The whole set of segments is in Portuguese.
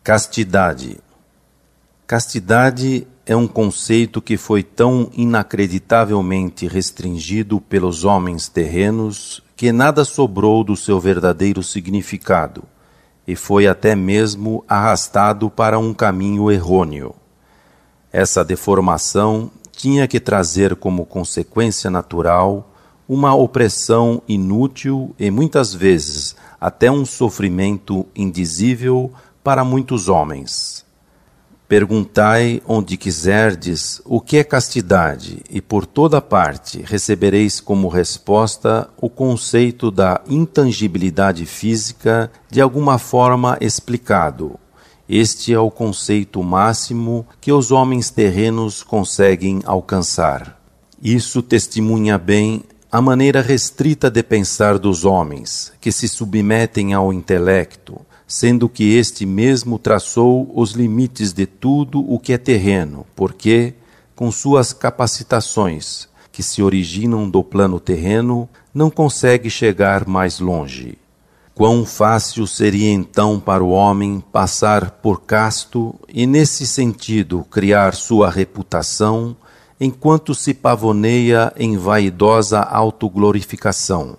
Castidade. Castidade é um conceito que foi tão inacreditavelmente restringido pelos homens terrenos que nada sobrou do seu verdadeiro significado e foi até mesmo arrastado para um caminho errôneo. Essa deformação tinha que trazer como consequência natural uma opressão inútil e muitas vezes até um sofrimento indizível para muitos homens. Perguntai onde quiserdes o que é castidade, e por toda parte recebereis como resposta o conceito da intangibilidade física de alguma forma explicado. Este é o conceito máximo que os homens terrenos conseguem alcançar. Isso testemunha bem a maneira restrita de pensar dos homens, que se submetem ao intelecto, sendo que este mesmo traçou os limites de tudo o que é terreno, porque, com suas capacitações, que se originam do plano terreno, não consegue chegar mais longe. Quão fácil seria então para o homem passar por casto e, nesse sentido, criar sua reputação, enquanto se pavoneia em vaidosa autoglorificação.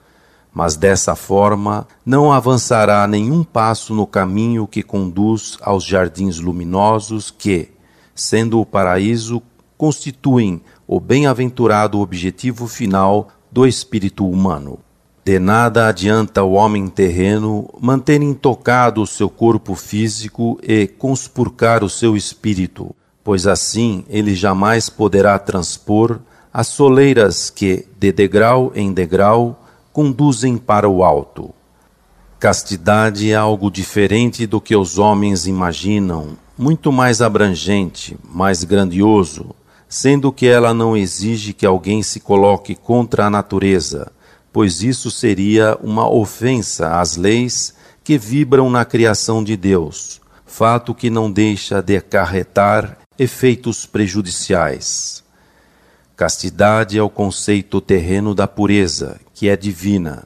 Mas dessa forma não avançará nenhum passo no caminho que conduz aos jardins luminosos que, sendo o paraíso, constituem o bem-aventurado objetivo final do espírito humano. De nada adianta o homem terreno manter intocado o seu corpo físico e conspurcar o seu espírito, pois assim ele jamais poderá transpor as soleiras que, de degrau em degrau, conduzem para o alto. Castidade é algo diferente do que os homens imaginam, muito mais abrangente, mais grandioso, sendo que ela não exige que alguém se coloque contra a natureza, pois isso seria uma ofensa às leis que vibram na criação de Deus, fato que não deixa de acarretar efeitos prejudiciais. Castidade é o conceito terreno da pureza, que é divina.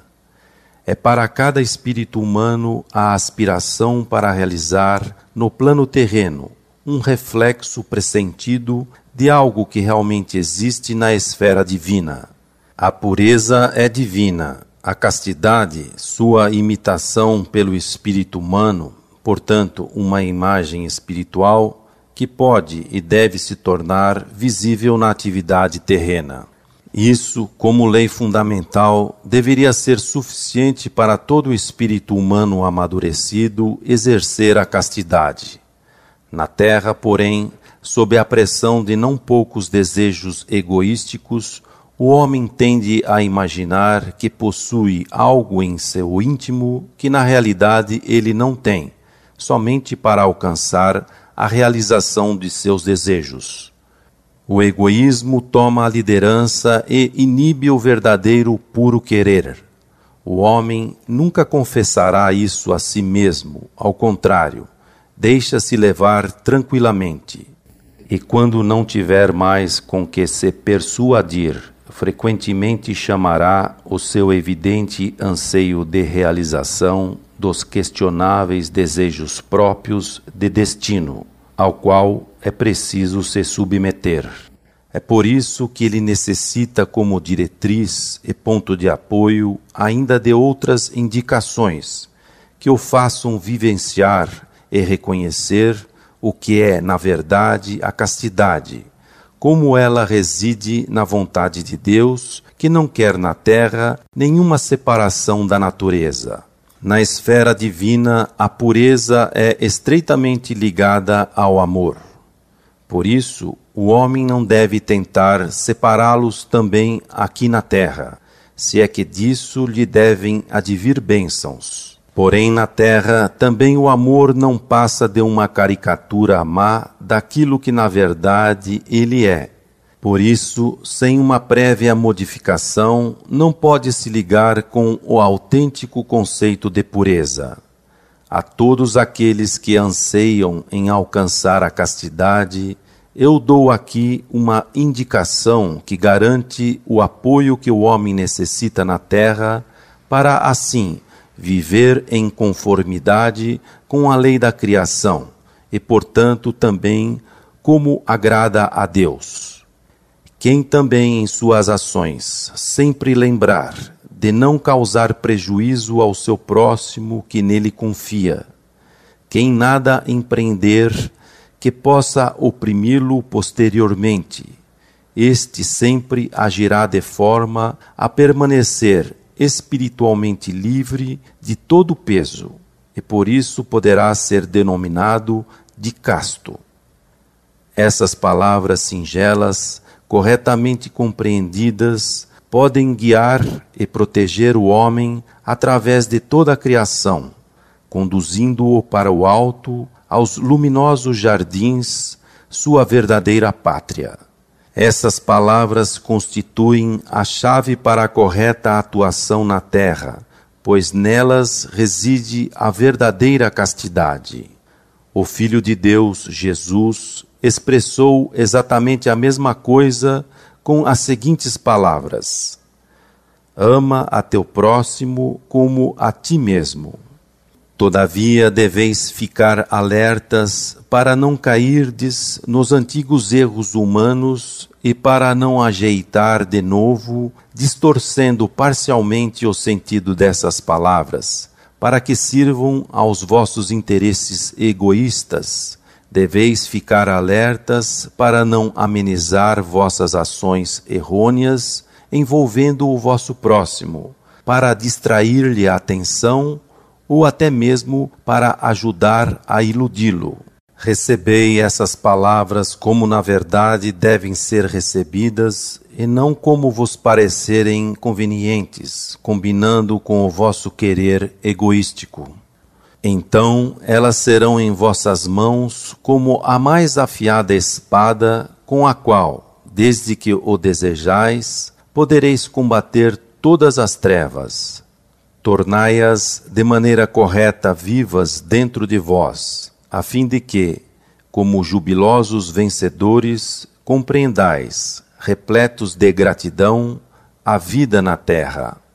É para cada espírito humano a aspiração para realizar, no plano terreno, um reflexo pressentido de algo que realmente existe na esfera divina. A pureza é divina, a castidade, sua imitação pelo espírito humano, portanto, uma imagem espiritual, que pode e deve se tornar visível na atividade terrena. Isso, como lei fundamental, deveria ser suficiente para todo o espírito humano amadurecido exercer a castidade. Na terra, porém, sob a pressão de não poucos desejos egoísticos, o homem tende a imaginar que possui algo em seu íntimo que na realidade ele não tem, somente para alcançar a realização de seus desejos. O egoísmo toma a liderança e inibe o verdadeiro puro querer. O homem nunca confessará isso a si mesmo, ao contrário, deixa-se levar tranquilamente. E quando não tiver mais com que se persuadir, frequentemente chamará o seu evidente anseio de realização dos questionáveis desejos próprios de destino, ao qual é preciso se submeter. É por isso que ele necessita como diretriz e ponto de apoio ainda de outras indicações que o façam vivenciar e reconhecer o que é, na verdade, a castidade, como ela reside na vontade de Deus, que não quer na terra nenhuma separação da natureza. Na esfera divina, a pureza é estreitamente ligada ao amor. Por isso, o homem não deve tentar separá-los também aqui na terra, se é que disso lhe devem advir bênçãos. Porém, na terra, também o amor não passa de uma caricatura má daquilo que na verdade ele é. Por isso, sem uma prévia modificação, não pode se ligar com o autêntico conceito de pureza. A todos aqueles que anseiam em alcançar a castidade, eu dou aqui uma indicação que garante o apoio que o homem necessita na terra para, assim, viver em conformidade com a lei da criação e, portanto, também como agrada a Deus. Quem também em suas ações sempre lembrar de não causar prejuízo ao seu próximo que nele confia, quem nada empreender que possa oprimi-lo posteriormente, este sempre agirá de forma a permanecer espiritualmente livre de todo peso, e por isso poderá ser denominado de casto. Essas palavras singelas, corretamente compreendidas, podem guiar e proteger o homem através de toda a criação, conduzindo-o para o alto, aos luminosos jardins, sua verdadeira pátria. Essas palavras constituem a chave para a correta atuação na terra, pois nelas reside a verdadeira castidade. O Filho de Deus, Jesus, expressou exatamente a mesma coisa com as seguintes palavras: ama a teu próximo como a ti mesmo. Todavia, deveis ficar alertas para não cairdes nos antigos erros humanos e para não ajeitar de novo, distorcendo parcialmente o sentido dessas palavras, para que sirvam aos vossos interesses egoístas. Deveis ficar alertas para não amenizar vossas ações errôneas envolvendo o vosso próximo, para distrair-lhe a atenção ou até mesmo para ajudar a iludi-lo. Recebei essas palavras como na verdade devem ser recebidas e não como vos parecerem convenientes, combinando com o vosso querer egoístico. Então elas serão em vossas mãos como a mais afiada espada com a qual, desde que o desejais, podereis combater todas as trevas. Tornai-as de maneira correta vivas dentro de vós, a fim de que, como jubilosos vencedores, compreendais, repletos de gratidão, a vida na terra.